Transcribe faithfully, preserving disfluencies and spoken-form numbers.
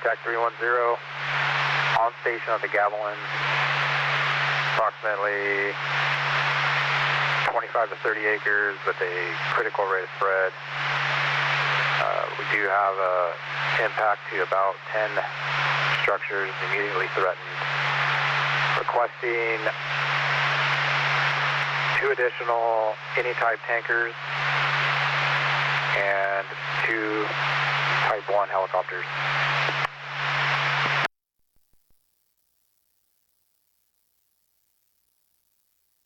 TAC three one zero, on station at the Gavilan, approximately twenty-five to thirty acres with a critical rate of spread. Uh, we do have an impact to about ten structures immediately threatened. Requesting two additional any type tankers and two type one helicopters.